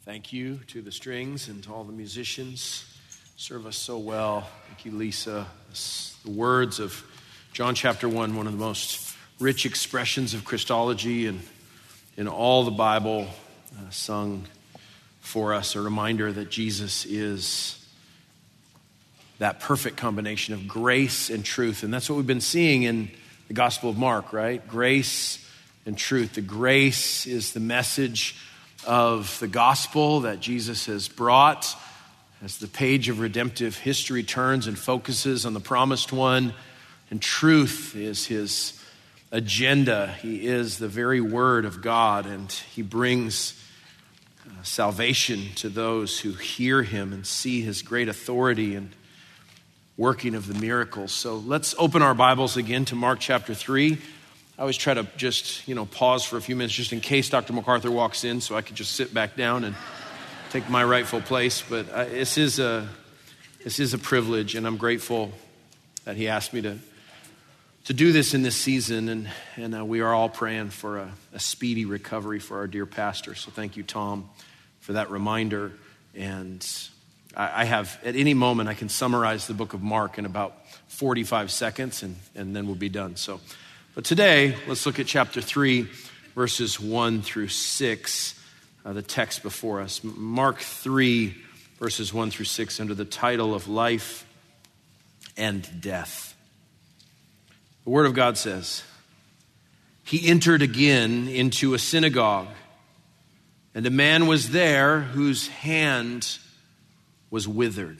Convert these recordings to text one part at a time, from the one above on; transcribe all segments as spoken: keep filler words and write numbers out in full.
Thank you to the strings and to all the musicians. Serve us so well. Thank you, Lisa. The words of John chapter one, one of the most rich expressions of Christology and in all the Bible, uh, sung for us, a reminder that Jesus is that perfect combination of grace and truth. And that's what we've been seeing in the Gospel of Mark, right? Grace and truth. The grace is the message of the gospel that Jesus has brought as the page of redemptive history turns and focuses on the promised one. And truth is his agenda. He is the very word of God, and he brings uh, salvation to those who hear him and see his great authority and working of the miracles. So let's open our Bibles again to Mark chapter three. I always try to just, you know, pause for a few minutes just in case Doctor MacArthur walks in so I could just sit back down and take my rightful place. But uh, this is a this is a privilege, and I'm grateful that he asked me to to do this in this season. And, and uh, we are all praying for a, a speedy recovery for our dear pastor. So thank you, Tom, for that reminder. And I, I have, at any moment, I can summarize the book of Mark in about forty-five seconds, and, and then we'll be done. So. But today, let's look at chapter three, verses one through six, uh, the text before us. Mark three, verses one through six, under the title of Life and Death. The Word of God says, "He entered again into a synagogue, and a man was there whose hand was withered.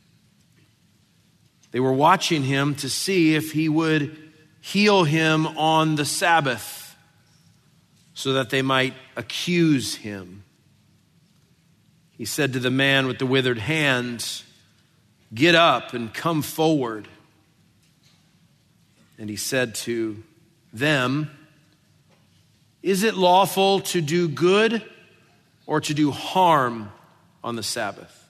They were watching him to see if he would heal him on the Sabbath, so that they might accuse him. He said to the man with the withered hand, 'Get up and come forward.' And he said to them, 'Is it lawful to do good or to do harm on the Sabbath?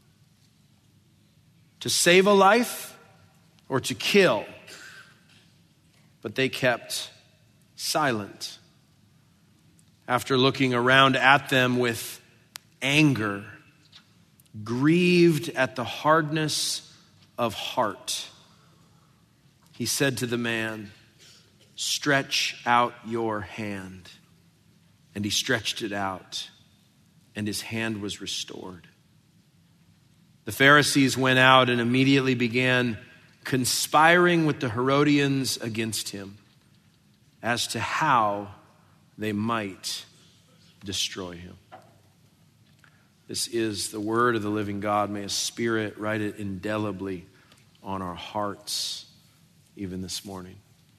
To save a life or to kill?' But they kept silent. After looking around at them with anger, grieved at the hardness of heart, he said to the man, 'Stretch out your hand.' And he stretched it out, and his hand was restored. The Pharisees went out and immediately began conspiring with the Herodians against him as to how they might destroy him." This is the word of the living God. May His Spirit write it indelibly on our hearts even this morning.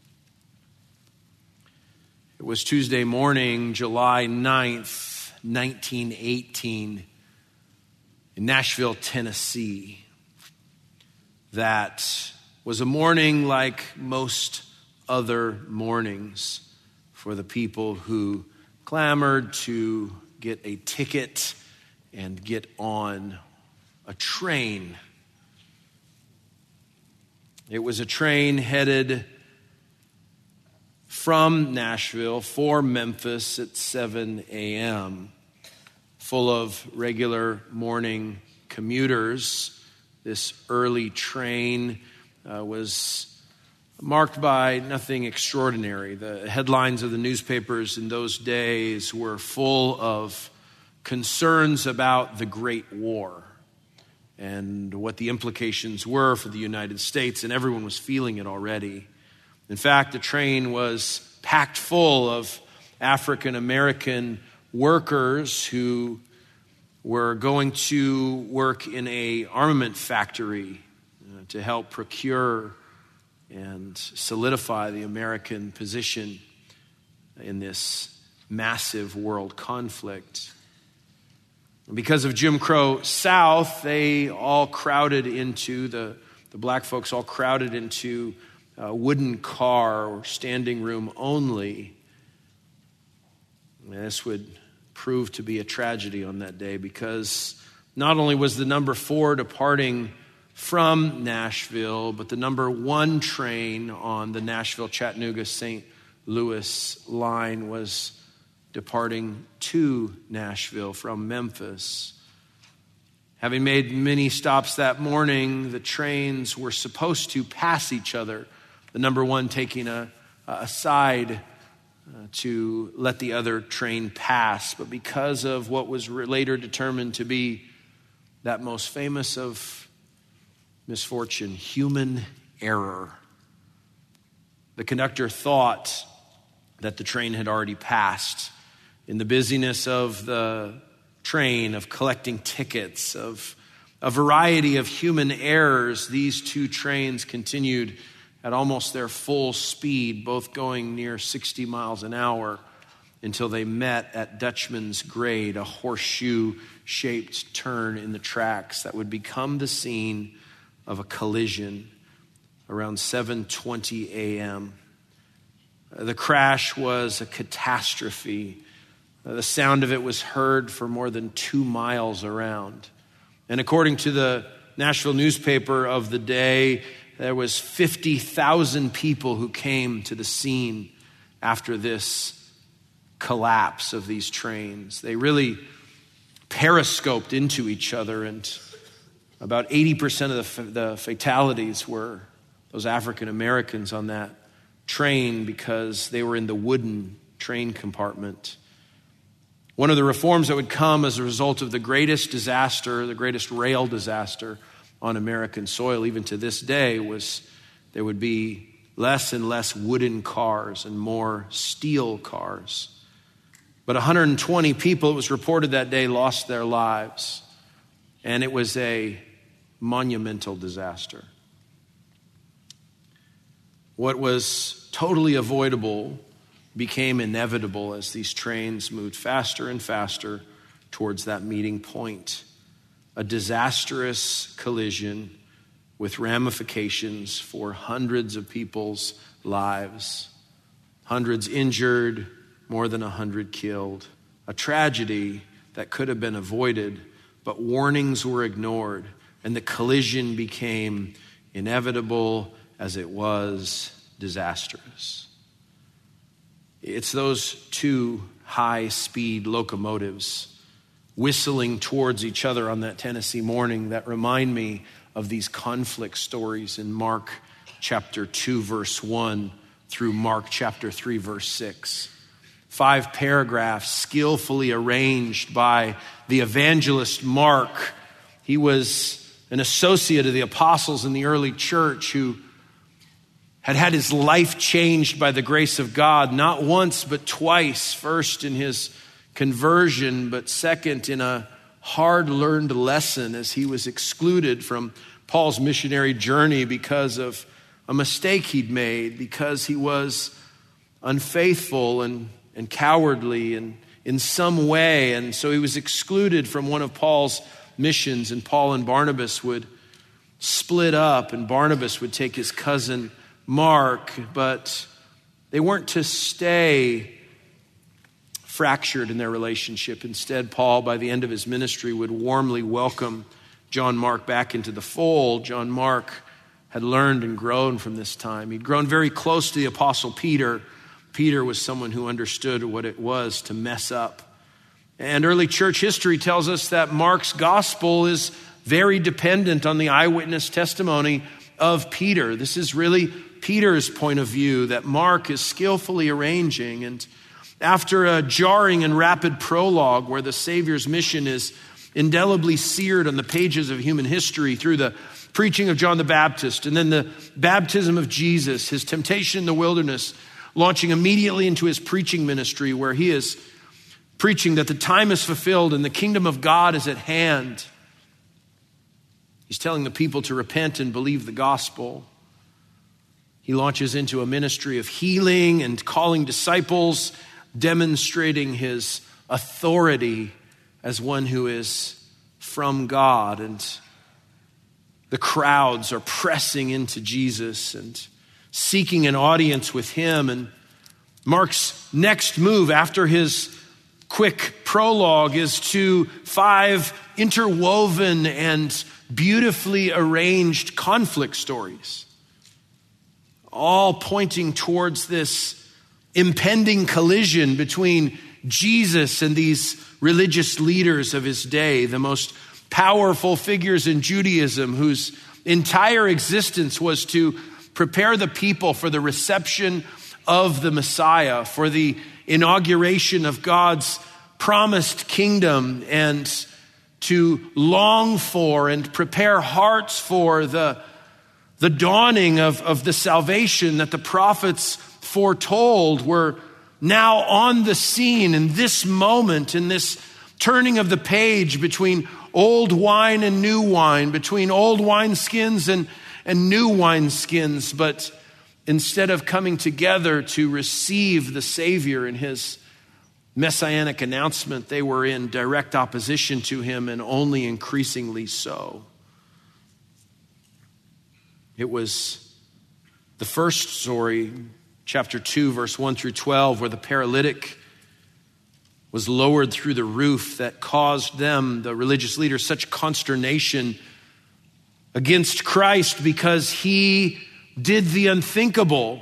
It was Tuesday morning, July ninth, nineteen eighteen, in Nashville, Tennessee. That was a morning like most other mornings for the people who clamored to get a ticket and get on a train. It was a train headed from Nashville for Memphis at seven a.m., full of regular morning commuters. This early train uh, was marked by nothing extraordinary. The headlines of the newspapers in those days were full of concerns about the Great War and what the implications were for the United States, and everyone was feeling it already. In fact, the train was packed full of African American workers who were going to work in a armament factory uh, to help procure and solidify the American position in this massive world conflict. And because of Jim Crow South, they all crowded into, the, the black folks all crowded into a wooden car or standing room only. And this would proved to be a tragedy on that day, because not only was the number four departing from Nashville, but the number one train on the Nashville-Chattanooga-Saint Louis line was departing to Nashville from Memphis. Having made many stops that morning, the trains were supposed to pass each other, the number one taking a, a side uh, to let the other train pass. But because of what was later determined to be that most famous of misfortune, human error, the conductor thought that the train had already passed. In the busyness of the train, of collecting tickets, of a variety of human errors, these two trains continued at almost their full speed, both going near sixty miles an hour, until they met at Dutchman's Grade, a horseshoe-shaped turn in the tracks that would become the scene of a collision around seven twenty a.m. The crash was a catastrophe. The sound of it was heard for more than two miles around. And according to the Nashville newspaper of the day, there was fifty thousand people who came to the scene after this collapse of these trains. They really periscoped into each other, and about eighty percent of the, the fatalities were those African Americans on that train because they were in the wooden train compartment. One of the reforms that would come as a result of the greatest disaster, the greatest rail disaster on American soil, even to this day, was there would be less and less wooden cars and more steel cars. But one hundred twenty people, it was reported that day, lost their lives. And it was a monumental disaster. What was totally avoidable became inevitable as these trains moved faster and faster towards that meeting point. A disastrous collision with ramifications for hundreds of people's lives. Hundreds injured, more than a hundred killed. A tragedy that could have been avoided, but warnings were ignored, and the collision became inevitable as it was disastrous. It's those two high-speed locomotives whistling towards each other on that Tennessee morning that remind me of these conflict stories in Mark chapter two, verse one through Mark chapter three, verse six. Five paragraphs skillfully arranged by the evangelist Mark. He was an associate of the apostles in the early church who had had his life changed by the grace of God, not once but twice, first in his conversion, but second in a hard-learned lesson as he was excluded from Paul's missionary journey because of a mistake he'd made, because he was unfaithful and, and cowardly and in some way, and so he was excluded from one of Paul's missions, and Paul and Barnabas would split up, and Barnabas would take his cousin Mark, but they weren't to stay fractured in their relationship. Instead, Paul, by the end of his ministry, would warmly welcome John Mark back into the fold. John Mark had learned and grown from this time. He'd grown very close to the Apostle Peter. Peter was someone who understood what it was to mess up. And early church history tells us that Mark's gospel is very dependent on the eyewitness testimony of Peter. This is really Peter's point of view that Mark is skillfully arranging. And after a jarring and rapid prologue where the Savior's mission is indelibly seared on the pages of human history through the preaching of John the Baptist, and then the baptism of Jesus, his temptation in the wilderness, launching immediately into his preaching ministry where he is preaching that the time is fulfilled and the kingdom of God is at hand. He's telling the people to repent and believe the gospel. He launches into a ministry of healing and calling disciples, demonstrating his authority as one who is from God. And the crowds are pressing into Jesus and seeking an audience with him. And Mark's next move after his quick prologue is to five interwoven and beautifully arranged conflict stories, all pointing towards this impending collision between Jesus and these religious leaders of his day, the most powerful figures in Judaism, whose entire existence was to prepare the people for the reception of the Messiah, for the inauguration of God's promised kingdom, and to long for and prepare hearts for the, the dawning of, of the salvation that the prophets foretold, were now on the scene in this moment, in this turning of the page between old wine and new wine, between old wineskins and, and new wineskins. But instead of coming together to receive the Savior in his messianic announcement, they were in direct opposition to him, and only increasingly so. It was the first story, chapter two, verse one through twelve, where the paralytic was lowered through the roof, that caused them, the religious leaders, such consternation against Christ because he did the unthinkable.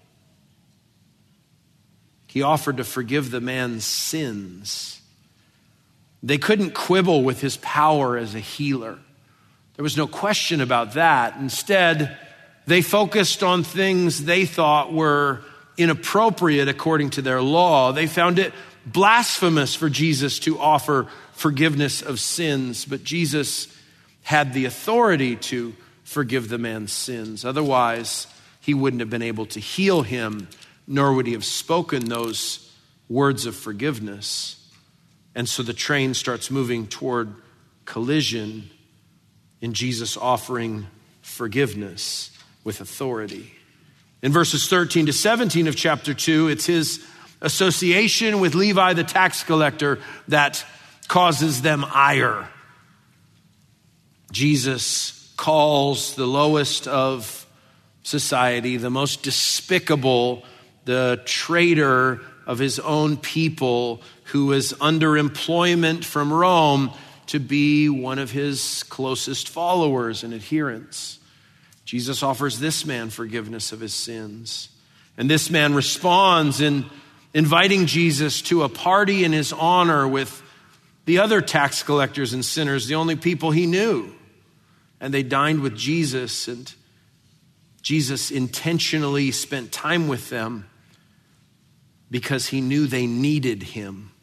He offered to forgive the man's sins. They couldn't quibble with his power as a healer. There was no question about that. Instead, they focused on things they thought were inappropriate according to their law. They found it blasphemous for Jesus to offer forgiveness of sins, but Jesus had the authority to forgive the man's sins. Otherwise, he wouldn't have been able to heal him, nor would he have spoken those words of forgiveness. And so the train starts moving toward collision in Jesus offering forgiveness with authority. In verses thirteen to seventeen of chapter two, it's his association with Levi the tax collector that causes them ire. Jesus calls the lowest of society, the most despicable, the traitor of his own people, who is under employment from Rome, to be one of his closest followers and adherents. Jesus offers this man forgiveness of his sins. And this man responds in inviting Jesus to a party in his honor with the other tax collectors and sinners, the only people he knew. And they dined with Jesus, and Jesus intentionally spent time with them because he knew they needed him.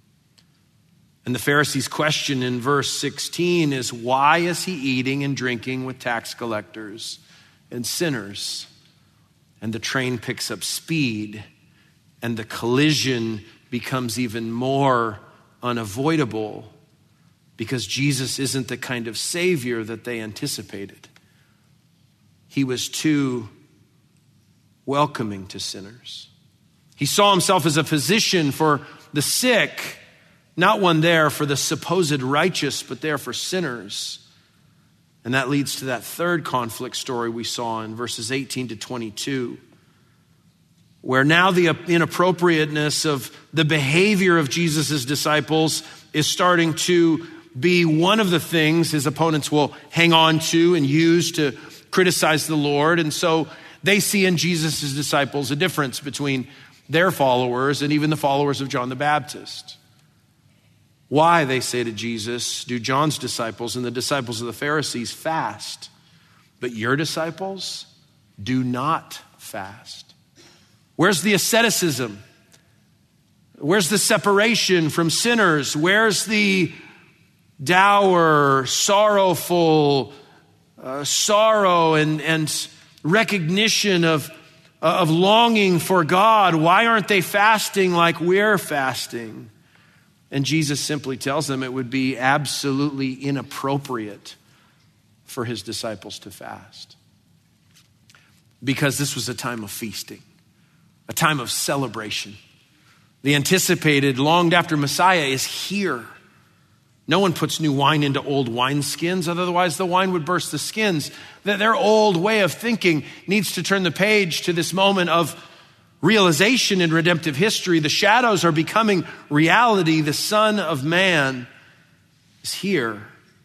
And the Pharisees' question in verse sixteen is, why is he eating and drinking with tax collectors and sinners? And the train picks up speed, and the collision becomes even more unavoidable because Jesus isn't the kind of Savior that they anticipated. He was too welcoming to sinners. He saw himself as a physician for the sick, not one there for the supposed righteous, but there for sinners. And that leads to that third conflict story we saw in verses eighteen to twenty-two, where now the inappropriateness of the behavior of Jesus' disciples is starting to be one of the things his opponents will hang on to and use to criticize the Lord. And so they see in Jesus' disciples a difference between their followers and even the followers of John the Baptist. Why, they say to Jesus, do John's disciples and the disciples of the Pharisees fast, but your disciples do not fast? Where's the asceticism? Where's the separation from sinners? Where's the dour, sorrowful uh, sorrow and, and recognition of, uh, of longing for God? Why aren't they fasting like we're fasting? And Jesus simply tells them it would be absolutely inappropriate for his disciples to fast, because this was a time of feasting, a time of celebration. The anticipated, longed after Messiah is here. No one puts new wine into old wineskins, otherwise the wine would burst the skins. Their old way of thinking needs to turn the page to this moment of realization in redemptive history. The shadows are becoming reality. The Son of Man is here.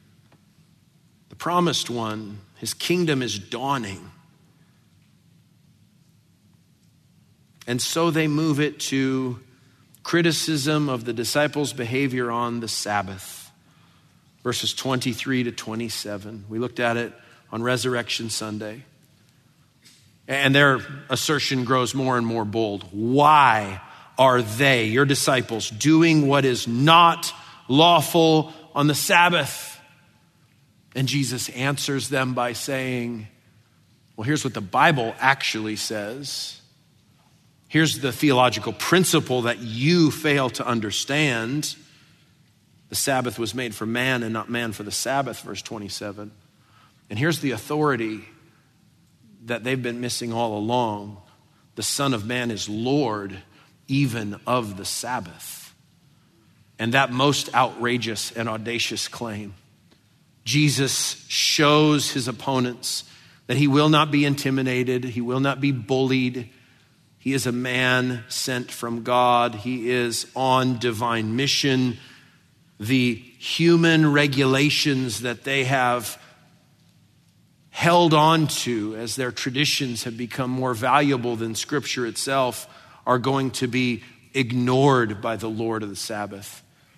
The promised one, his kingdom is dawning. And so they move it to criticism of the disciples' behavior on the Sabbath. Verses twenty-three to twenty-seven. We looked at it on Resurrection Sunday. And their assertion grows more and more bold. Why are they, your disciples, doing what is not lawful on the Sabbath? And Jesus answers them by saying, well, here's what the Bible actually says. Here's the theological principle that you fail to understand. The Sabbath was made for man and not man for the Sabbath, verse twenty-seven. And here's the authority that they've been missing all along. The Son of Man is Lord even of the Sabbath. And that most outrageous and audacious claim, Jesus shows his opponents that he will not be intimidated, he will not be bullied. He is a man sent from God. He is on divine mission. The human regulations that they have held on to as their traditions have become more valuable than Scripture itself are going to be ignored by the Lord of the Sabbath.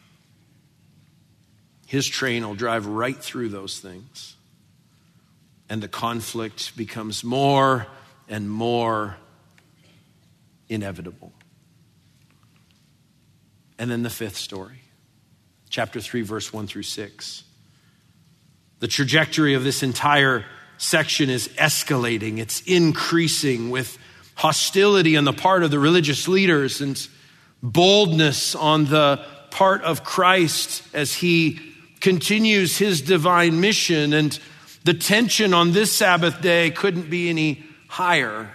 His train will drive right through those things. And the conflict becomes more and more inevitable. And then the fifth story, chapter three, verse one through six. The trajectory of this entire section is escalating. It's increasing with hostility on the part of the religious leaders and boldness on the part of Christ as he continues his divine mission. And the tension on this Sabbath day couldn't be any higher.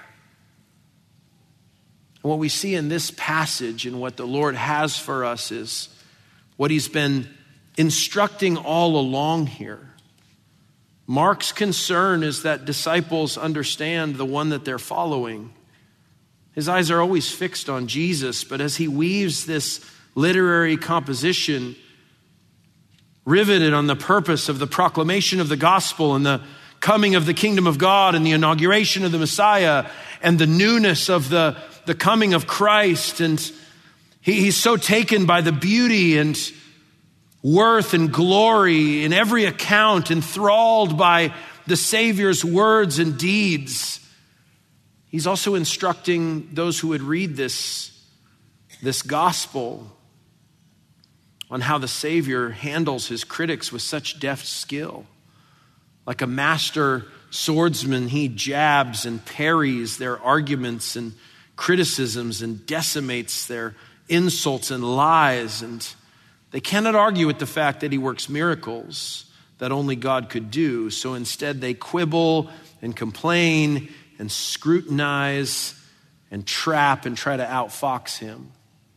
And what we see in this passage and what the Lord has for us is what he's been instructing all along here. Mark's concern is that disciples understand the one that they're following. His eyes are always fixed on Jesus, but as he weaves this literary composition riveted on the purpose of the proclamation of the gospel and the coming of the kingdom of God and the inauguration of the Messiah and the newness of the the coming of Christ, and he, he's so taken by the beauty and worth and glory in every account, enthralled by the Savior's words and deeds. He's also instructing those who would read this, this gospel on how the Savior handles his critics with such deft skill. Like a master swordsman, he jabs and parries their arguments and criticisms and decimates their insults and lies. And they cannot argue with the fact that he works miracles that only God could do. So instead they quibble and complain and scrutinize and trap and try to outfox him.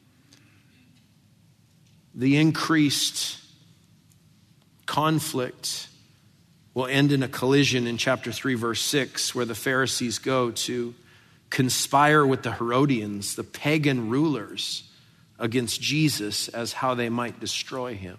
The increased conflict will end in a collision in chapter three, verse six, where the Pharisees go to conspire with the Herodians, the pagan rulers, against Jesus as how they might destroy him.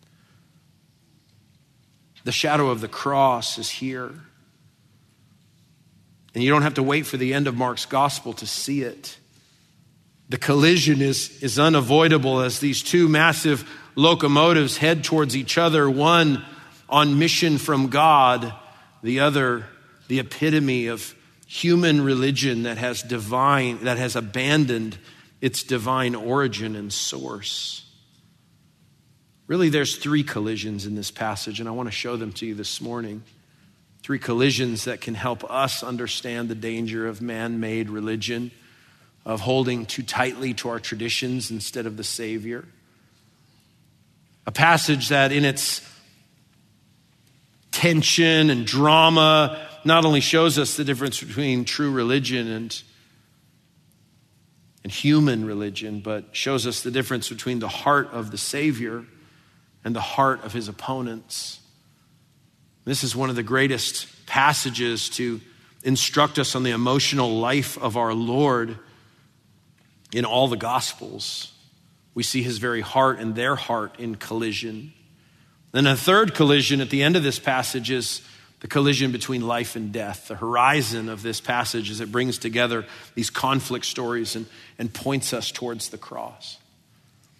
The shadow of the cross is here. And you don't have to wait for the end of Mark's gospel to see it. The collision is, is unavoidable as these two massive locomotives head towards each other, one on mission from God, the other the epitome of human religion that has divine, that has abandoned its divine origin and source. Really, there's three collisions in this passage, and I want to show them to you this morning. Three collisions that can help us understand the danger of man-made religion, of holding too tightly to our traditions instead of the Savior. A passage that in its tension and drama not only shows us the difference between true religion and, and human religion, but shows us the difference between the heart of the Savior and the heart of his opponents. This is one of the greatest passages to instruct us on the emotional life of our Lord in all the Gospels. We see his very heart and their heart in collision. Then a third collision at the end of this passage is the collision between life and death, the horizon of this passage as it brings together these conflict stories and, and points us towards the cross.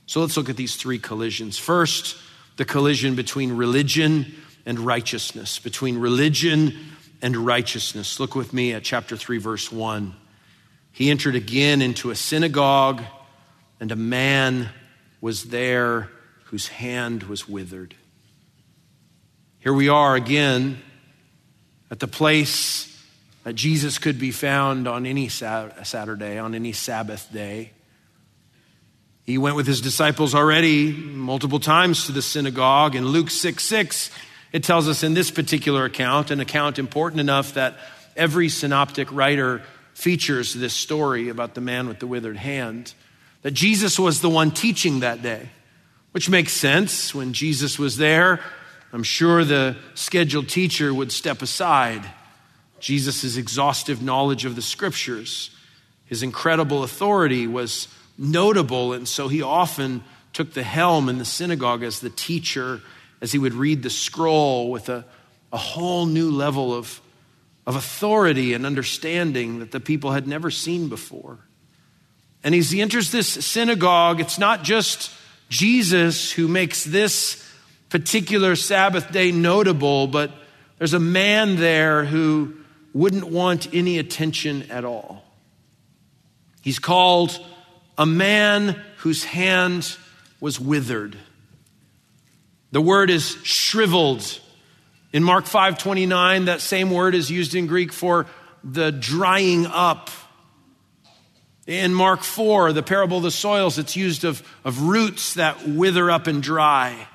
So let's look at these three collisions. First, the collision between religion and righteousness. Between religion and righteousness. Look with me at chapter three, verse one. He entered again into a synagogue, and a man was there whose hand was withered. Here we are again at the place that Jesus could be found on any Saturday, on any Sabbath day. He went with his disciples already multiple times to the synagogue. In Luke six six, it tells us in this particular account, an account important enough that every synoptic writer features this story about the man with the withered hand, that Jesus was the one teaching that day, which makes sense. When Jesus was there, I'm sure the scheduled teacher would step aside. Jesus' exhaustive knowledge of the scriptures, his incredible authority was notable, and so he often took the helm in the synagogue as the teacher, as he would read the scroll with a, a whole new level of, of authority and understanding that the people had never seen before. And as he enters this synagogue, it's not just Jesus who makes this particular Sabbath day notable, but there's a man there who wouldn't want any attention at all. He's called a man whose hand was withered. The word is shriveled. In Mark five twenty-nine, that same word is used in Greek for the drying up. In Mark four, the parable of the soils, it's used of, of roots that wither up and dry.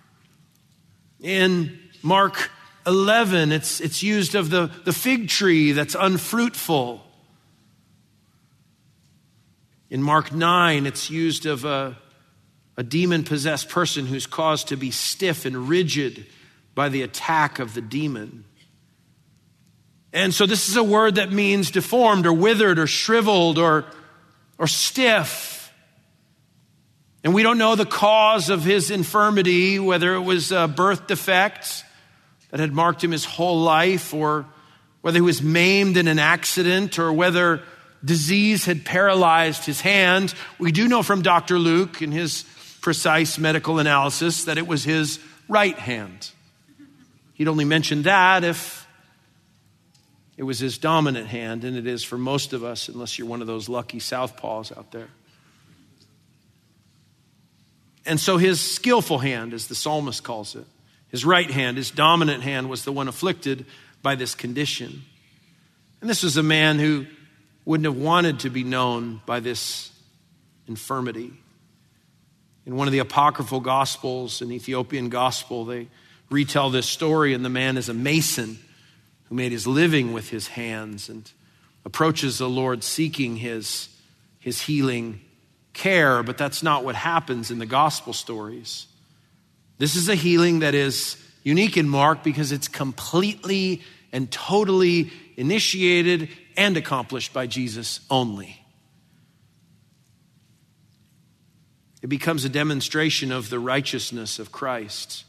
In Mark eleven, it's, it's used of the, the fig tree that's unfruitful. In Mark nine, it's used of a, a demon-possessed person who's caused to be stiff and rigid by the attack of the demon. And so this is a word that means deformed or withered or shriveled or, or stiff. And we don't know the cause of his infirmity, whether it was a birth defect that had marked him his whole life, or whether he was maimed in an accident, or whether disease had paralyzed his hand. We do know from Doctor Luke in his precise medical analysis that it was his right hand. He'd only mention that if it was his dominant hand, and it is for most of us, unless you're one of those lucky southpaws out there. And so his skillful hand, as the psalmist calls it, his right hand, his dominant hand, was the one afflicted by this condition. And this was a man who wouldn't have wanted to be known by this infirmity. In one of the apocryphal gospels, an Ethiopian gospel, they retell this story, and the man is a mason who made his living with his hands and approaches the Lord seeking his, his healing care. But that's not what happens in the gospel stories. This is a healing that is unique in Mark because it's completely and totally initiated and accomplished by Jesus only. It becomes a demonstration of the righteousness of Christ.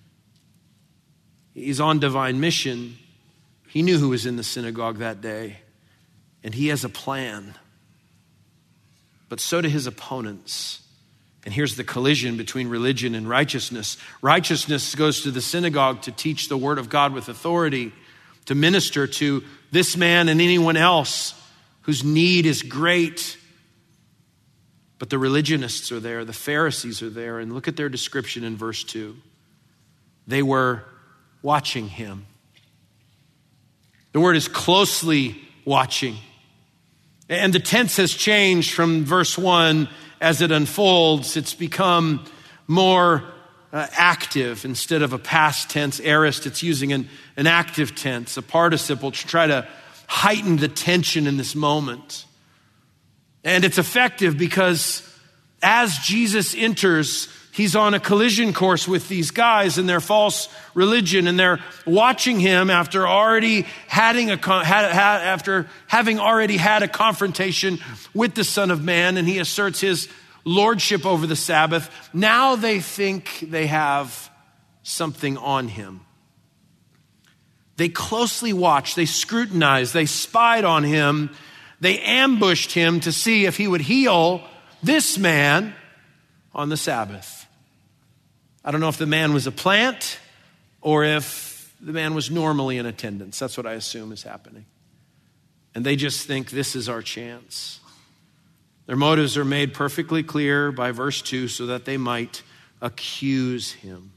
He's on divine mission. He knew who was in the synagogue that day, and he has a plan. But so do his opponents. And here's the collision between religion and righteousness. Righteousness goes to the synagogue to teach the word of God with authority, to minister to this man and anyone else whose need is great. But the religionists are there, the Pharisees are there, and look at their description in verse two. They were watching him. The word is closely watching. And the tense has changed from verse one as it unfolds. It's become more uh, active instead of a past tense aorist. It's using an, an active tense, a participle, to try to heighten the tension in this moment. And it's effective because as Jesus enters, he's on a collision course with these guys and their false religion, and they're watching him after already having a had, had, after having already had a confrontation with the Son of Man, and he asserts his lordship over the Sabbath. Now they think they have something on him. They closely watched, they scrutinized, they spied on him, they ambushed him to see if he would heal this man on the Sabbath. I don't know if the man was a plant or if the man was normally in attendance. That's what I assume is happening. And they just think this is our chance. Their motives are made perfectly clear by verse two so that they might accuse him.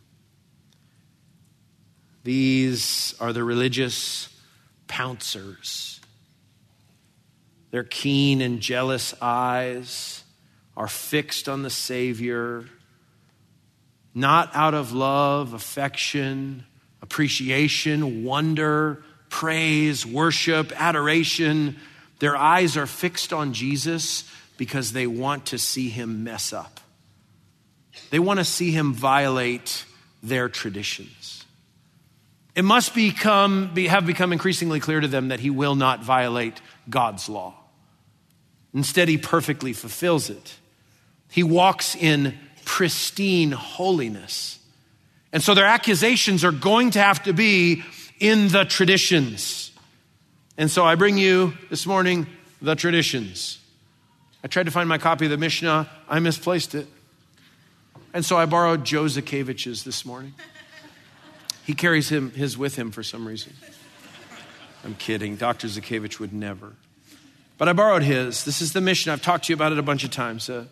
These are the religious pouncers. Their keen and jealous eyes are fixed on the Savior, not out of love, affection, appreciation, wonder, praise, worship, adoration. Their eyes are fixed on Jesus because they want to see him mess up. They want to see him violate their traditions. It must become, be, have become increasingly clear to them that he will not violate God's law. Instead, he perfectly fulfills it. He walks in pristine holiness. And so their accusations are going to have to be in the traditions. And so I bring you this morning the traditions. I tried to find my copy of the Mishnah. I misplaced it. And so I borrowed Joe Zakevich's this morning. He carries him his with him for some reason. I'm kidding. Doctor Zakevich would never. But I borrowed his. This is the Mishnah. I've talked to you about it a bunch of times. A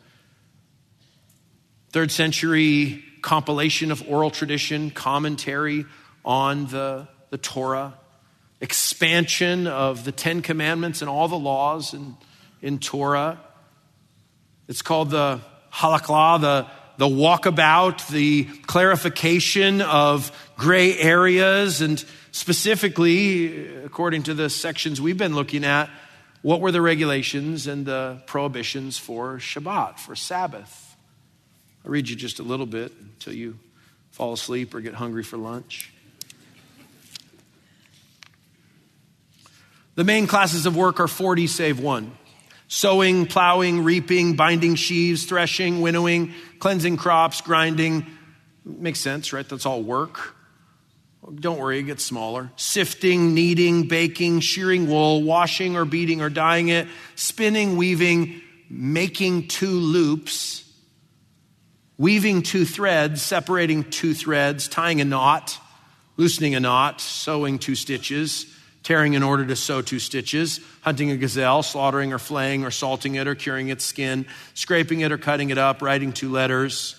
third century compilation of oral tradition, commentary on the, the Torah, expansion of the Ten Commandments and all the laws in, in Torah. It's called the halakha, the, the walkabout, the clarification of gray areas, and specifically, according to the sections we've been looking at, what were the regulations and the prohibitions for Shabbat, for Sabbath. I'll read you just a little bit until you fall asleep or get hungry for lunch. The main classes of work are forty save one. Sowing, plowing, reaping, binding sheaves, threshing, winnowing, cleansing crops, grinding. Makes sense, right? That's all work. Don't worry, it gets smaller. Sifting, kneading, baking, shearing wool, washing or beating or dyeing it, spinning, weaving, making two loops, weaving two threads, separating two threads, tying a knot, loosening a knot, sewing two stitches, tearing in order to sew two stitches, hunting a gazelle, slaughtering or flaying or salting it or curing its skin, scraping it or cutting it up, writing two letters,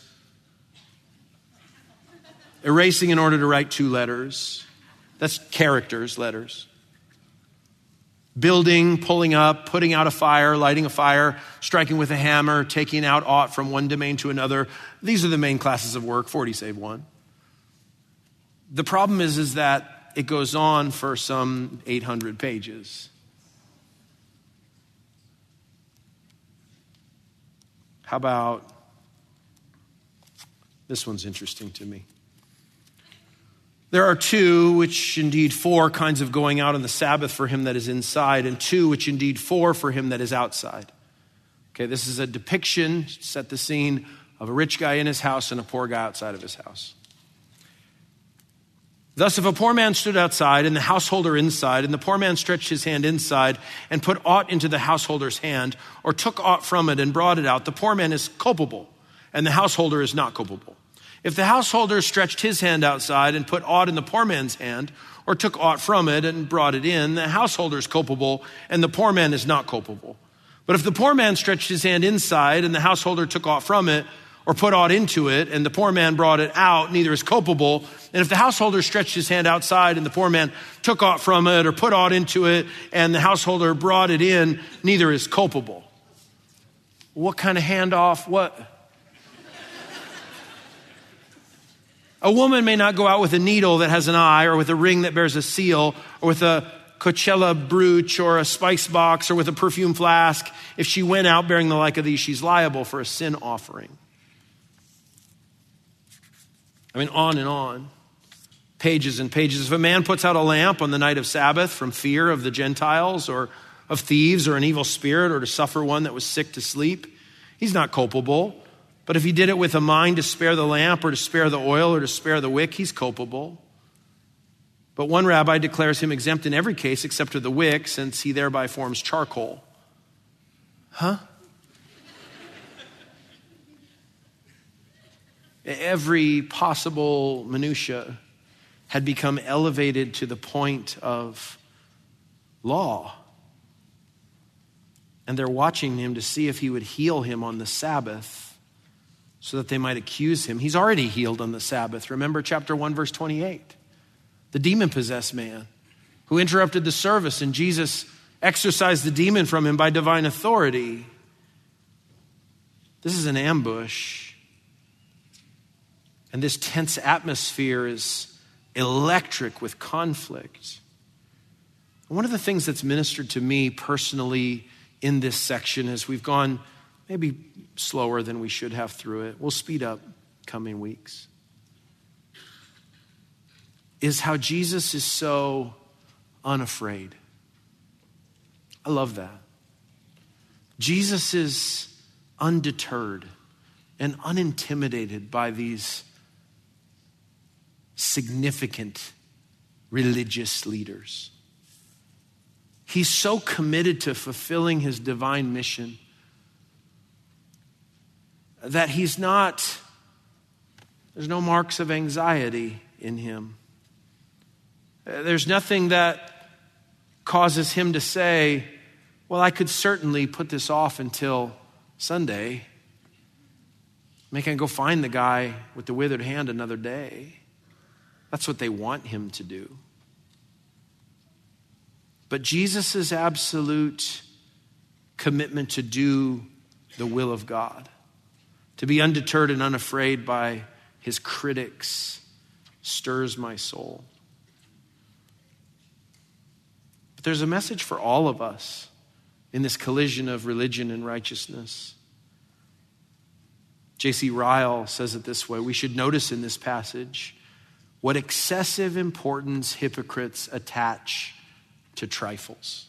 erasing in order to write two letters. That's characters, letters. Building, pulling up, putting out a fire, lighting a fire, striking with a hammer, taking out aught from one domain to another. These are the main classes of work, forty save one. The problem is, is that it goes on for some eight hundred pages. How about, this one's interesting to me. There are two, which indeed four kinds of going out on the Sabbath for him that is inside, and two, which indeed four for him that is outside. Okay, this is a depiction, set the scene, of a rich guy in his house and a poor guy outside of his house. Thus, if a poor man stood outside and the householder inside, and the poor man stretched his hand inside and put aught into the householder's hand, or took aught from it and brought it out, the poor man is culpable, and the householder is not culpable. If the householder stretched his hand outside and put aught in the poor man's hand, or took aught from it and brought it in, the householder is culpable, and the poor man is not culpable. But if the poor man stretched his hand inside and the householder took aught from it, or put aught into it, and the poor man brought it out, neither is culpable. And if the householder stretched his hand outside and the poor man took aught from it, or put aught into it, and the householder brought it in, neither is culpable. What kind of handoff? What? A woman may not go out with a needle that has an eye, or with a ring that bears a seal, or with a Coachella brooch, or a spice box, or with a perfume flask. If she went out bearing the like of these, she's liable for a sin offering. I mean, on and on. Pages and pages. If a man puts out a lamp on the night of Sabbath from fear of the Gentiles, or of thieves, or an evil spirit, or to suffer one that was sick to sleep, he's not culpable. But if he did it with a mind to spare the lamp, or to spare the oil, or to spare the wick, he's culpable. But one rabbi declares him exempt in every case except of the wick, since he thereby forms charcoal. Huh? Every possible minutia had become elevated to the point of law. And they're watching him to see if he would heal him on the Sabbath so that they might accuse him. He's already healed on the Sabbath. Remember chapter one, verse twenty-eight. The demon-possessed man who interrupted the service, and Jesus exorcised the demon from him by divine authority. This is an ambush. And this tense atmosphere is electric with conflict. One of the things that's ministered to me personally in this section as we've gone maybe slower than we should have through it, we'll speed up coming weeks, is how Jesus is so unafraid. I love that. Jesus is undeterred and unintimidated by these significant religious leaders. He's so committed to fulfilling his divine mission that he's not, there's no marks of anxiety in him. There's nothing that causes him to say, well, I could certainly put this off until Sunday. Maybe I can go find the guy with the withered hand another day. That's what they want him to do. But Jesus' absolute commitment to do the will of God, to be undeterred and unafraid by his critics, stirs my soul. But there's a message for all of us in this collision of religion and righteousness. J C Ryle says it this way: we should notice in this passage what excessive importance hypocrites attach to trifles.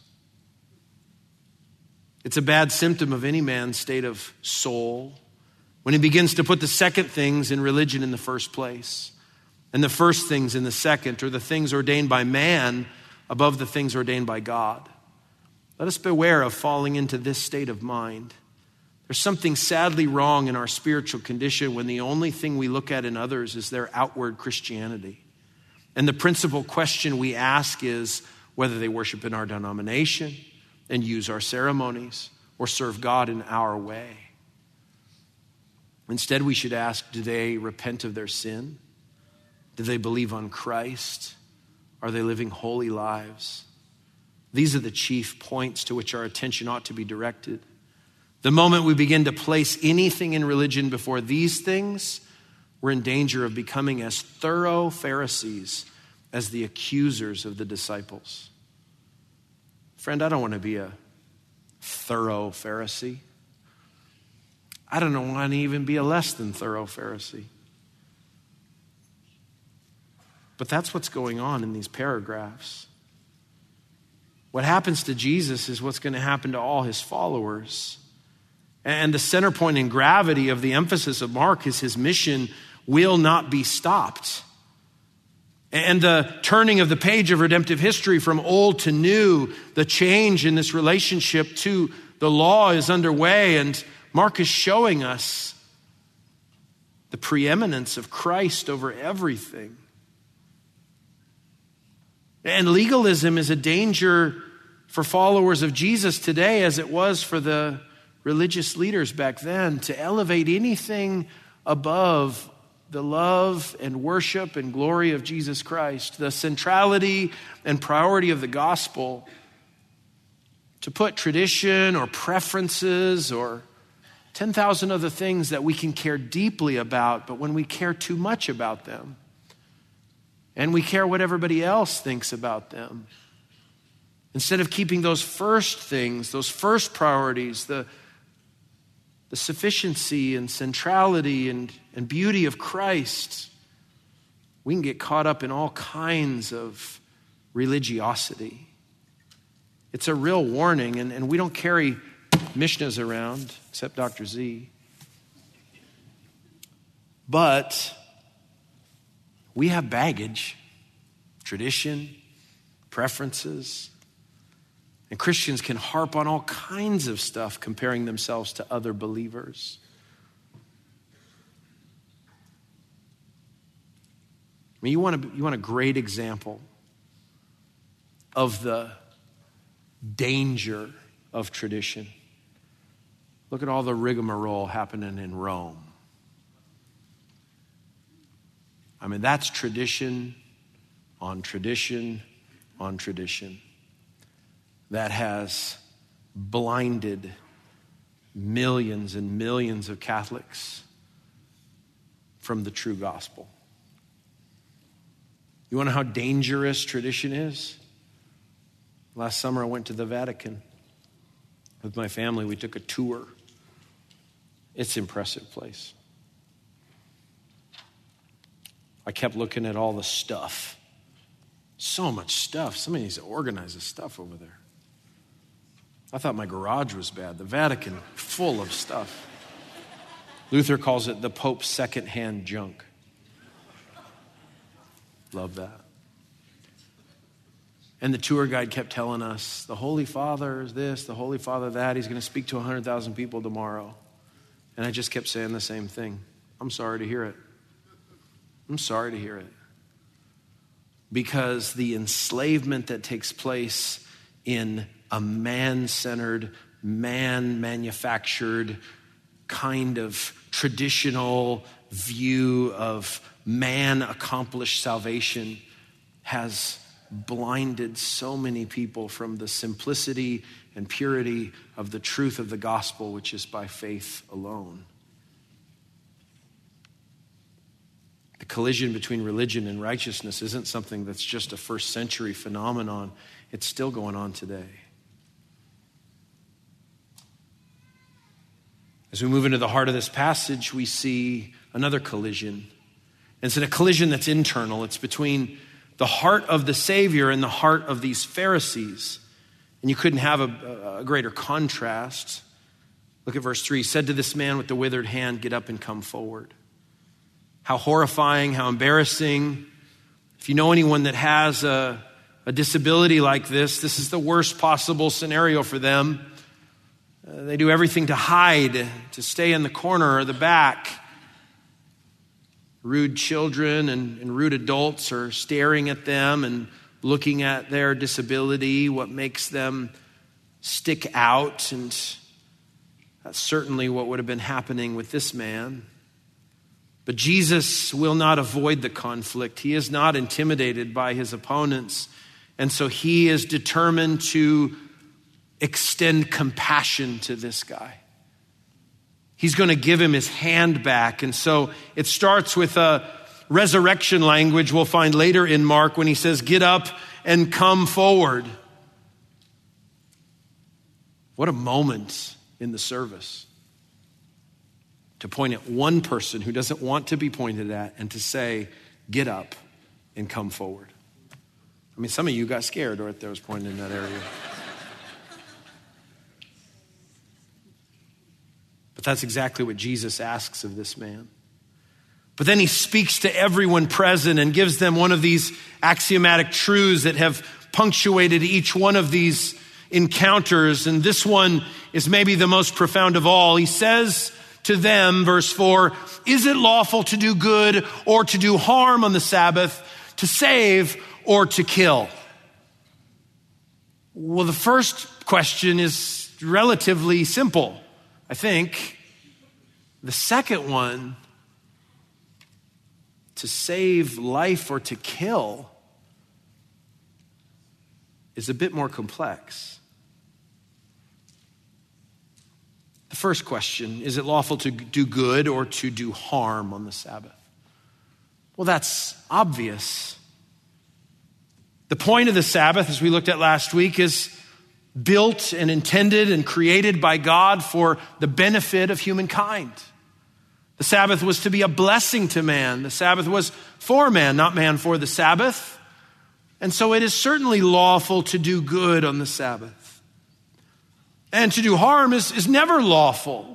It's a bad symptom of any man's state of soul when he begins to put the second things in religion in the first place, and the first things in the second, or the things ordained by man above the things ordained by God. Let us beware of falling into this state of mind. There's something sadly wrong in our spiritual condition when the only thing we look at in others is their outward Christianity. And the principal question we ask is whether they worship in our denomination and use our ceremonies or serve God in our way. Instead, we should ask, do they repent of their sin? Do they believe on Christ? Are they living holy lives? These are the chief points to which our attention ought to be directed. The moment we begin to place anything in religion before these things, we're in danger of becoming as thorough Pharisees as the accusers of the disciples. Friend, I don't want to be a thorough Pharisee. I don't want to even be a less than thorough Pharisee. But that's what's going on in these paragraphs. What happens to Jesus is what's going to happen to all his followers. And the center point and gravity of the emphasis of Mark is his mission will not be stopped. And the turning of the page of redemptive history from old to new, the change in this relationship to the law is underway. And Mark is showing us the preeminence of Christ over everything. And legalism is a danger for followers of Jesus today, as it was for the religious leaders back then, to elevate anything above the love and worship and glory of Jesus Christ, the centrality and priority of the gospel, to put tradition or preferences or ten thousand other things that we can care deeply about, but when we care too much about them, and we care what everybody else thinks about them, instead of keeping those first things, those first priorities, the the sufficiency and centrality and, and beauty of Christ, we can get caught up in all kinds of religiosity. It's a real warning, and, and we don't carry Mishnahs around, except Doctor Z. But we have baggage, tradition, preferences. And Christians can harp on all kinds of stuff, comparing themselves to other believers. mean, you want, a, you want a great example of the danger of tradition. Look at all the rigmarole happening in Rome. I mean, that's tradition on tradition on tradition that has blinded millions and millions of Catholics from the true gospel. You want to know how dangerous tradition is? Last summer I went to the Vatican with my family. We took a tour. It's an impressive place. I kept looking at all the stuff. So much stuff. Somebody needs to organize the stuff over there. I thought my garage was bad. The Vatican, full of stuff. Luther calls it the Pope's secondhand junk. Love that. And the tour guide kept telling us, the Holy Father is this, the Holy Father that. He's going to speak to one hundred thousand people tomorrow. And I just kept saying the same thing. I'm sorry to hear it. I'm sorry to hear it. Because the enslavement that takes place in a man-centered, man-manufactured kind of traditional view of man-accomplished salvation has blinded so many people from the simplicity and purity of the truth of the gospel, which is by faith alone. The collision between religion and righteousness isn't something that's just a first century phenomenon. It's still going on today. As we move into the heart of this passage, we see another collision. And it's a collision that's internal. It's between the heart of the Savior and the heart of these Pharisees. And you couldn't have a, a greater contrast. Look at verse three. He said to this man with the withered hand, get up and come forward. How horrifying, how embarrassing. If you know anyone that has a, a disability like this, this is the worst possible scenario for them. Uh, they do everything to hide, to stay in the corner or the back. Rude children and, and rude adults are staring at them and looking at their disability, what makes them stick out. And that's certainly what would have been happening with this man. But Jesus will not avoid the conflict. He is not intimidated by his opponents. And so he is determined to extend compassion to this guy. He's going to give him his hand back. And so it starts with a resurrection language we'll find later in Mark when he says, get up and come forward. What a moment in the service to point at one person who doesn't want to be pointed at and to say, get up and come forward. I mean, some of you got scared right there. I was pointing in that area. But that's exactly what Jesus asks of this man. But then he speaks to everyone present and gives them one of these axiomatic truths that have punctuated each one of these encounters. And this one is maybe the most profound of all. He says to them, verse four, is it lawful to do good or to do harm on the Sabbath, to save or to kill? Well, the first question is relatively simple, I think. The second one, to save life or to kill, is a bit more complex. The first question, is it lawful to do good or to do harm on the Sabbath? Well, that's obvious. The point of the Sabbath, as we looked at last week, is built and intended and created by God for the benefit of humankind. The Sabbath was to be a blessing to man. The Sabbath was for man, not man for the Sabbath. And so it is certainly lawful to do good on the Sabbath. And to do harm is, is never lawful.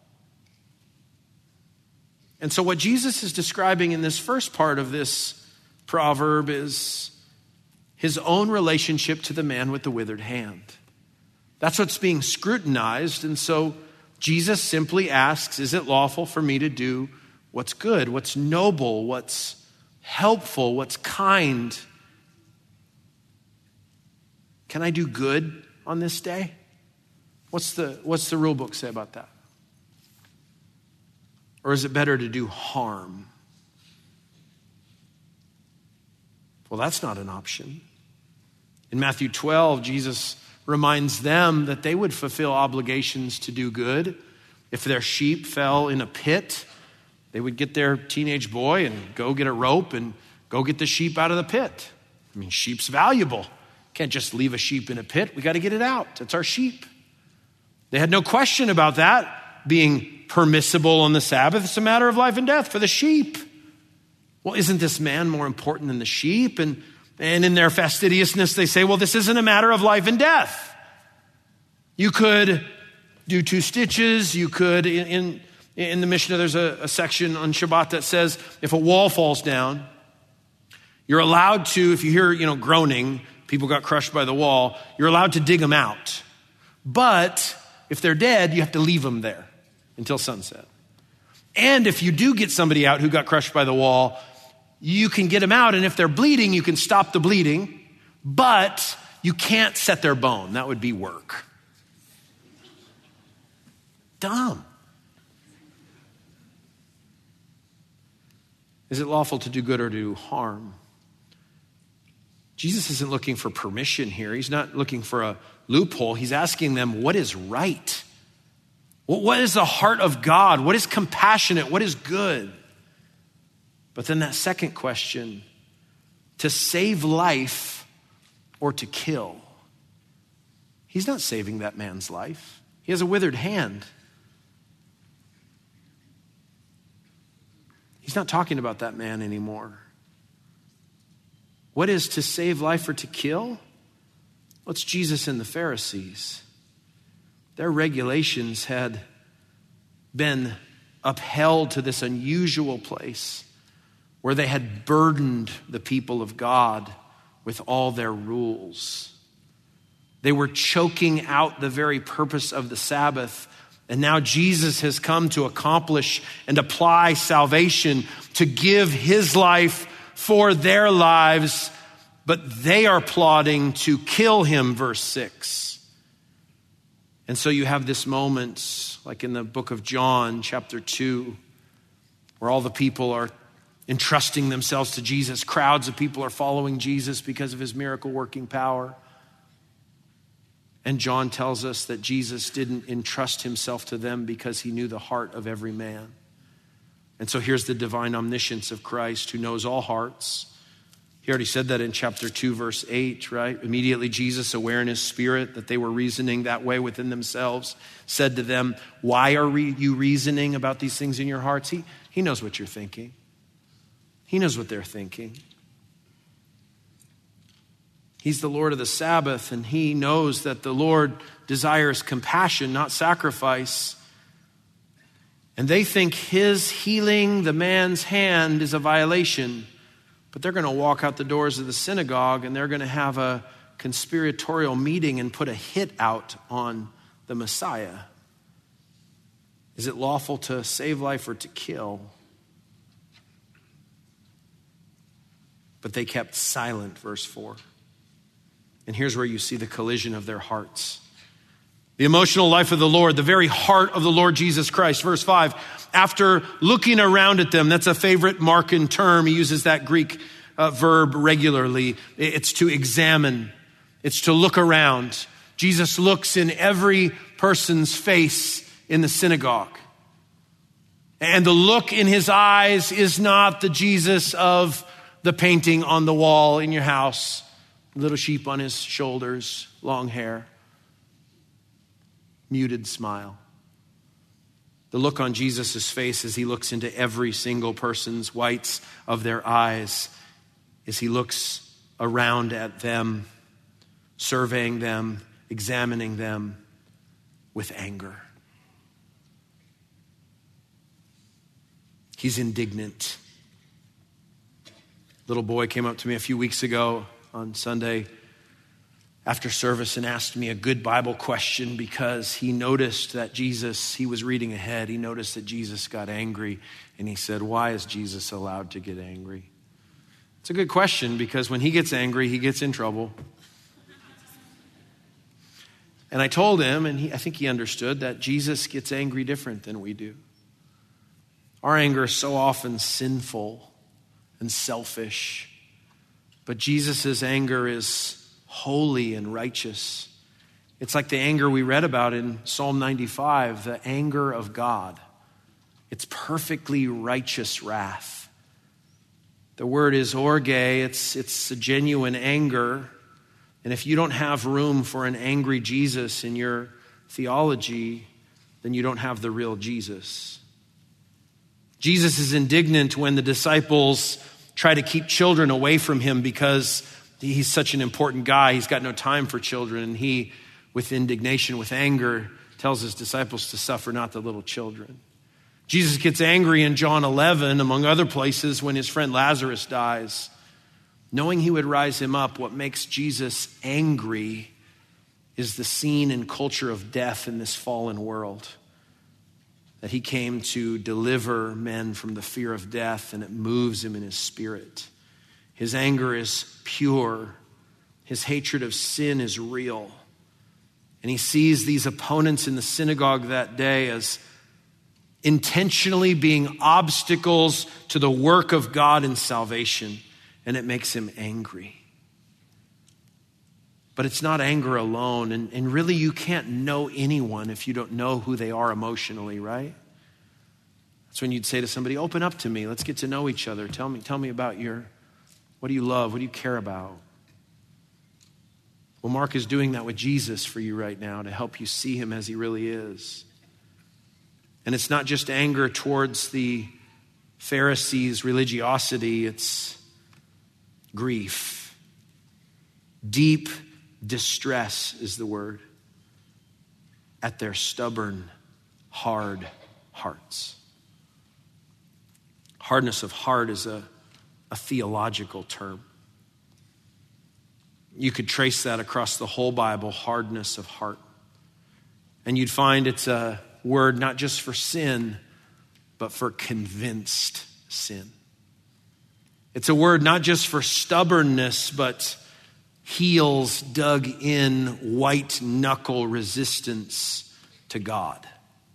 And so what Jesus is describing in this first part of this proverb is his own relationship to the man with the withered hand. That's what's being scrutinized. And so Jesus simply asks, is it lawful for me to do what's good, what's noble, what's helpful, what's kind. Can I do good on this day? What's the, what's the rule book say about that? Or is it better to do harm? Well, that's not an option. In Matthew twelve, Jesus reminds them that they would fulfill obligations to do good. If their sheep fell in a pit, they would get their teenage boy and go get a rope and go get the sheep out of the pit. I mean, sheep's valuable. Can't just leave a sheep in a pit. We got to get it out. It's our sheep. They had no question about that being permissible on the Sabbath. It's a matter of life and death for the sheep. Well, isn't this man more important than the sheep? And, and in their fastidiousness, they say, well, this isn't a matter of life and death. You could do two stitches. You could, in, in, in the Mishnah, there's a, a section on Shabbat that says if a wall falls down, you're allowed to, if you hear, you know, groaning, people got crushed by the wall, you're allowed to dig them out. But if they're dead, you have to leave them there until sunset. And if you do get somebody out who got crushed by the wall, you can get them out. And if they're bleeding, you can stop the bleeding, but you can't set their bone. That would be work. Dumb. Is it lawful to do good or to do harm? Jesus isn't looking for permission here. He's not looking for a loophole. He's asking them, what is right? What is the heart of God? What is compassionate? What is good? But then that second question, to save life or to kill. He's not saving that man's life. He has a withered hand. He's not talking about that man anymore. What is to save life or to kill? Well, it's Jesus and the Pharisees. Their regulations had been upheld to this unusual place where they had burdened the people of God with all their rules. They were choking out the very purpose of the Sabbath. And now Jesus has come to accomplish and apply salvation, to give his life for their lives, but they are plotting to kill him, verse six. And so you have this moment, like in the book of John, chapter two, where all the people are entrusting themselves to Jesus. Crowds of people are following Jesus because of his miracle working power. And John tells us that Jesus didn't entrust himself to them because he knew the heart of every man. And so here's the divine omniscience of Christ, who knows all hearts. He already said that in chapter two, verse eight, right? Immediately Jesus, aware in his spirit that they were reasoning that way within themselves, said to them, why are re- you reasoning about these things in your hearts? He, he knows what you're thinking. He knows what they're thinking. He's the Lord of the Sabbath, and he knows that the Lord desires compassion, not sacrifice. And they think his healing the man's hand is a violation. But they're going to walk out the doors of the synagogue and they're going to have a conspiratorial meeting and put a hit out on the Messiah. Is it lawful to save life or to kill? But they kept silent, verse four. And here's where you see the collision of their hearts. The emotional life of the Lord, the very heart of the Lord Jesus Christ. Verse five, after looking around at them, that's a favorite Markan term. He uses that Greek uh, verb regularly. It's to examine. It's to look around. Jesus looks in every person's face in the synagogue. And the look in his eyes is not the Jesus of the painting on the wall in your house. Little sheep on his shoulders, long hair. Muted smile. The look on Jesus' face as he looks into every single person's whites of their eyes, as he looks around at them, surveying them, examining them with anger. He's indignant. Little boy came up to me a few weeks ago on Sunday after service and asked me a good Bible question because he noticed that Jesus, he was reading ahead, he noticed that Jesus got angry, and he said, why is Jesus allowed to get angry? It's a good question because when he gets angry, he gets in trouble. And I told him, and he, I think he understood, that Jesus gets angry different than we do. Our anger is so often sinful and selfish, but Jesus' anger is holy and righteous. It's like the anger we read about in Psalm ninety-five, the anger of God. It's perfectly righteous wrath. The word is orge, it's, it's a genuine anger. And if you don't have room for an angry Jesus in your theology, then you don't have the real Jesus. Jesus is indignant when the disciples try to keep children away from him because he's such an important guy. He's got no time for children. And he, with indignation, with anger, tells his disciples to suffer not the little children. Jesus gets angry in John eleven, among other places, when his friend Lazarus dies. Knowing he would rise him up, what makes Jesus angry is the scene and culture of death in this fallen world. That he came to deliver men from the fear of death, and it moves him in his spirit. His anger is pure. His hatred of sin is real. And he sees these opponents in the synagogue that day as intentionally being obstacles to the work of God in salvation. And it makes him angry. But it's not anger alone. And, and really, you can't know anyone if you don't know who they are emotionally, right? That's when you'd say to somebody, open up to me. Let's get to know each other. Tell me, tell me about your, what do you love? What do you care about? Well, Mark is doing that with Jesus for you right now to help you see him as he really is. And it's not just anger towards the Pharisees' religiosity. It's grief. Deep distress is the word at their stubborn, hard hearts. Hardness of heart is a, a theological term. You could trace that across the whole Bible, hardness of heart. And you'd find it's a word not just for sin, but for convinced sin. It's a word not just for stubbornness, but heels dug in, white knuckle resistance to God.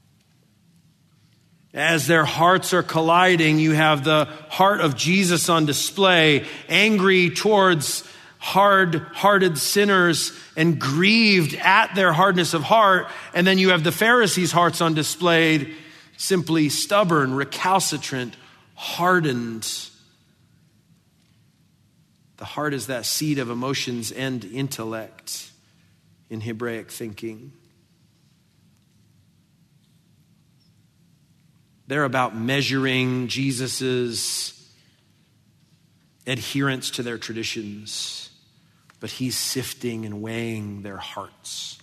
As their hearts are colliding, you have the heart of Jesus on display, angry towards hard-hearted sinners and grieved at their hardness of heart. And then you have the Pharisees' hearts on display, simply stubborn, recalcitrant, hardened. The heart is that seat of emotions and intellect in Hebraic thinking. They're about measuring Jesus's adherence to their traditions, but he's sifting and weighing their hearts.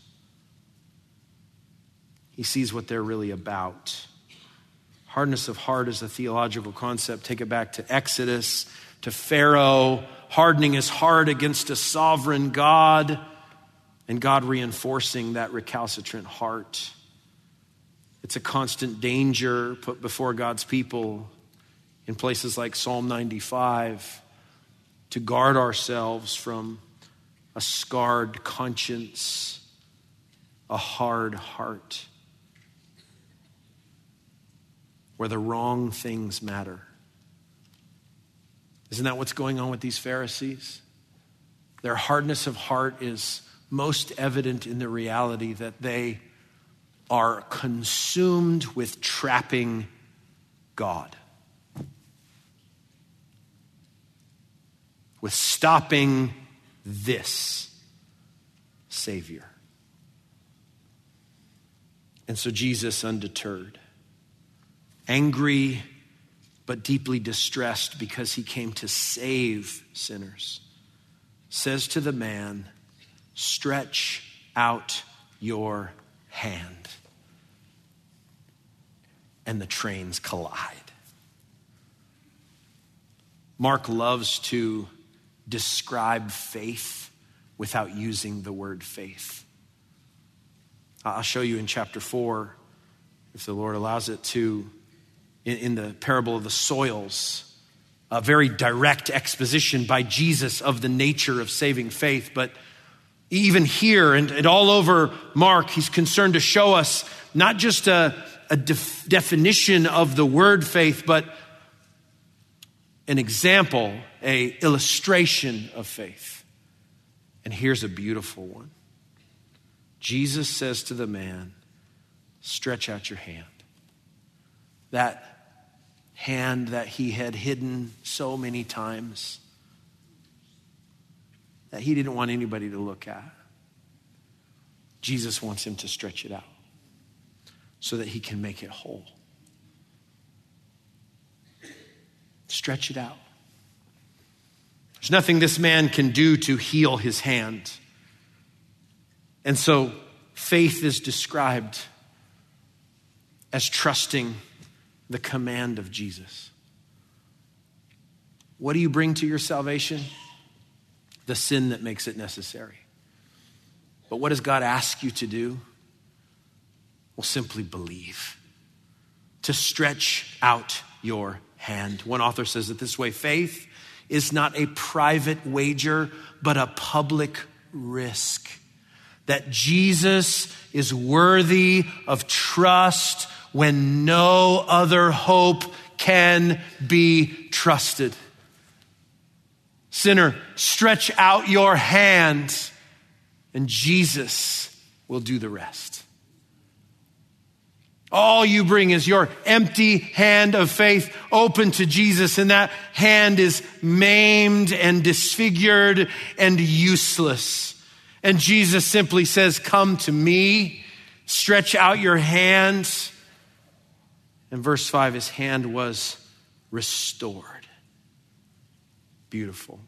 He sees what they're really about. Hardness of heart is a theological concept. Take it back to Exodus, to Pharaoh, hardening his heart against a sovereign God, and God reinforcing that recalcitrant heart. It's a constant danger put before God's people in places like Psalm ninety-five to guard ourselves from a scarred conscience, a hard heart, where the wrong things matter. Isn't that what's going on with these Pharisees? Their hardness of heart is most evident in the reality that they are consumed with trapping God, with stopping this Savior. And so Jesus, undeterred, angry but deeply distressed because he came to save sinners, says to the man, stretch out your hand. And the trains collide. Mark loves to describe faith without using the word faith. I'll show you in chapter four, if the Lord allows it to, in, in the parable of the soils. a very direct exposition by Jesus of the nature of saving faith. But even here and, and all over Mark, he's concerned to show us not just a, a def- definition of the word faith, but an example, a illustration of faith. And here's a beautiful one. Jesus says to the man, stretch out your hand. That hand that he had hidden so many times, that he didn't want anybody to look at. Jesus wants him to stretch it out so that he can make it whole. Stretch it out. There's nothing this man can do to heal his hand. And so faith is described as trusting the command of Jesus. What do you bring to your salvation? The sin that makes it necessary. But what does God ask you to do? Well, simply believe. To stretch out your hand. One author says it this way: faith is not a private wager, but a public risk. That Jesus is worthy of trust when no other hope can be trusted. Sinner, stretch out your hand, and Jesus will do the rest. All you bring is your empty hand of faith open to Jesus, and that hand is maimed and disfigured and useless. And Jesus simply says, come to me, stretch out your hand. And verse five, his hand was restored. Beautiful.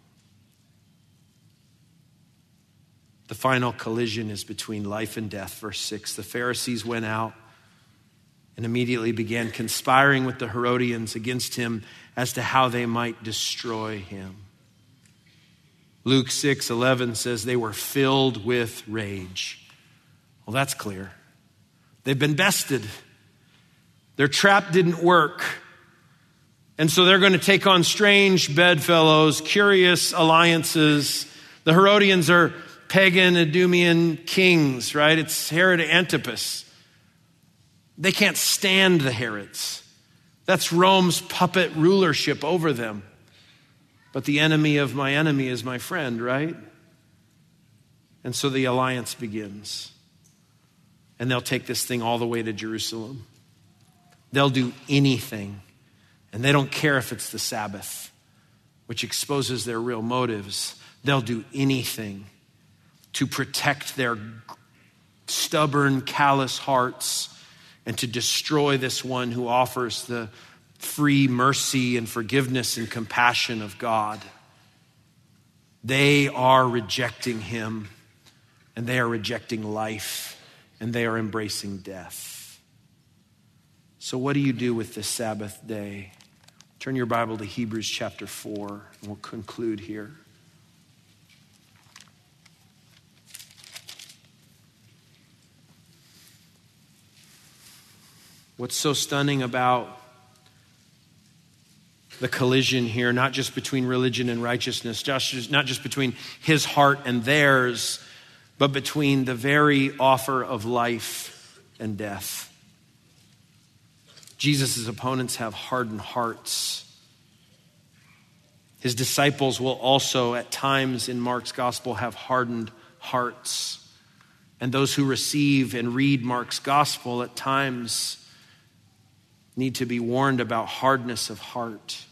The final collision is between life and death. Verse six, the Pharisees went out and immediately began conspiring with the Herodians against him as to how they might destroy him. Luke six eleven says they were filled with rage. Well, that's clear. They've been bested. Their trap didn't work. And so they're going to take on strange bedfellows, curious alliances. The Herodians are pagan Idumean kings, right? It's Herod Antipas. They can't stand the Herods. That's Rome's puppet rulership over them. But the enemy of my enemy is my friend, right? And so the alliance begins. And they'll take this thing all the way to Jerusalem. They'll do anything. And they don't care if it's the Sabbath, which exposes their real motives. They'll do anything to protect their stubborn, callous hearts and to destroy this one who offers the free mercy and forgiveness and compassion of God. They are rejecting him, and they are rejecting life, and they are embracing death. So what do you do with this Sabbath day? Turn your Bible to Hebrews chapter four, and we'll conclude here. What's so stunning about the collision here, not just between religion and righteousness, just, not just between his heart and theirs, but between the very offer of life and death. Jesus' opponents have hardened hearts. His disciples will also, at times in Mark's gospel, have hardened hearts. And those who receive and read Mark's gospel at times need to be warned about hardness of heart.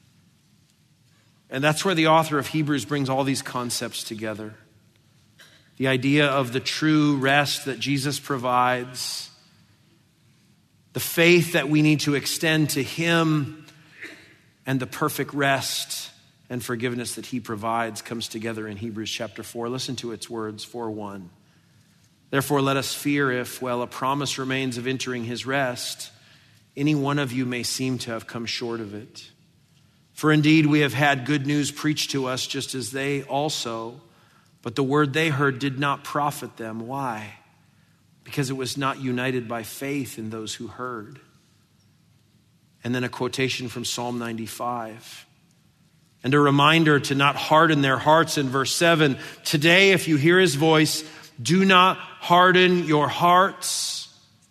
And that's where the author of Hebrews brings all these concepts together. The idea of the true rest that Jesus provides, the faith that we need to extend to him, and the perfect rest and forgiveness that he provides comes together in Hebrews chapter four. Listen to its words, four one. Therefore, let us fear if, while a promise remains of entering his rest, any one of you may seem to have come short of it. For indeed, we have had good news preached to us just as they also, but the word they heard did not profit them. Why? Because it was not united by faith in those who heard. And then a quotation from Psalm ninety-five. And a reminder to not harden their hearts in verse seven. Today, if you hear his voice, do not harden your hearts.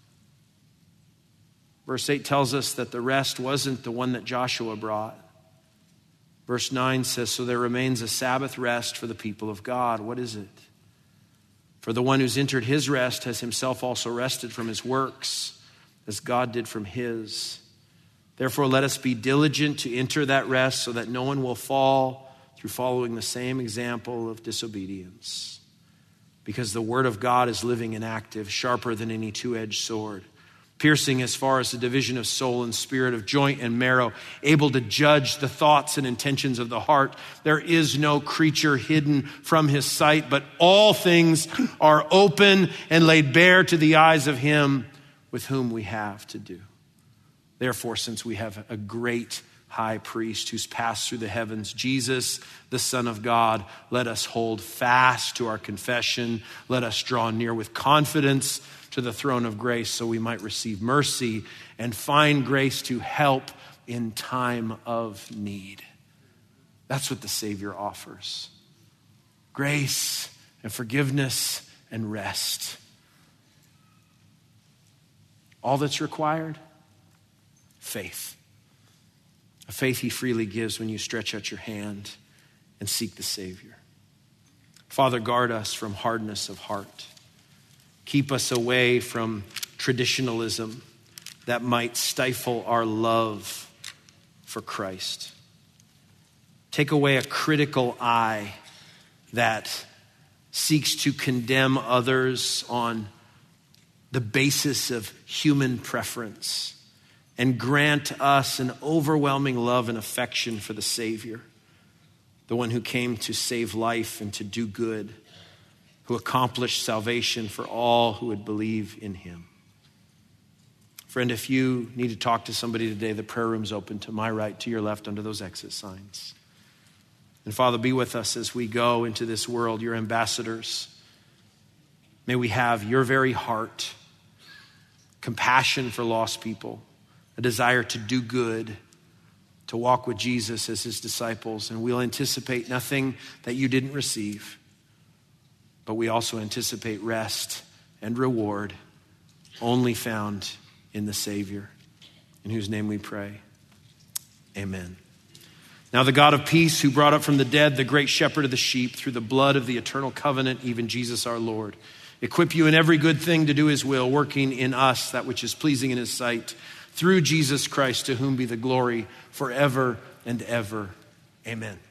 Verse eight tells us that the rest wasn't the one that Joshua brought. Verse nine says, so there remains a Sabbath rest for the people of God. What is it? For the one who's entered his rest has himself also rested from his works, as God did from his. Therefore, let us be diligent to enter that rest so that no one will fall through following the same example of disobedience. Because the word of God is living and active, sharper than any two-edged sword, piercing as far as the division of soul and spirit, of joint and marrow, able to judge the thoughts and intentions of the heart. There is no creature hidden from his sight, but all things are open and laid bare to the eyes of him with whom we have to do. Therefore, since we have a great high priest who's passed through the heavens, Jesus, the Son of God, let us hold fast to our confession. Let us draw near with confidence to the throne of grace so we might receive mercy and find grace to help in time of need. That's what the Savior offers. Grace and forgiveness and rest. All that's required? Faith. A faith he freely gives when you stretch out your hand and seek the Savior. Father, guard us from hardness of heart. Keep us away from traditionalism that might stifle our love for Christ. Take away a critical eye that seeks to condemn others on the basis of human preference, and grant us an overwhelming love and affection for the Savior, the one who came to save life and to do good, who accomplished salvation for all who would believe in him. Friend, if you need to talk to somebody today, the prayer room's open to my right, to your left, under those exit signs. And Father, be with us as we go into this world, your ambassadors. May we have your very heart, compassion for lost people, a desire to do good, to walk with Jesus as his disciples. And we'll anticipate nothing that you didn't receive, but we also anticipate rest and reward only found in the Savior, in whose name we pray. Amen. Now the God of peace, who brought up from the dead the great shepherd of the sheep through the blood of the eternal covenant, even Jesus our Lord, equip you in every good thing to do his will, working in us that which is pleasing in his sight, through Jesus Christ, to whom be the glory forever and ever. Amen.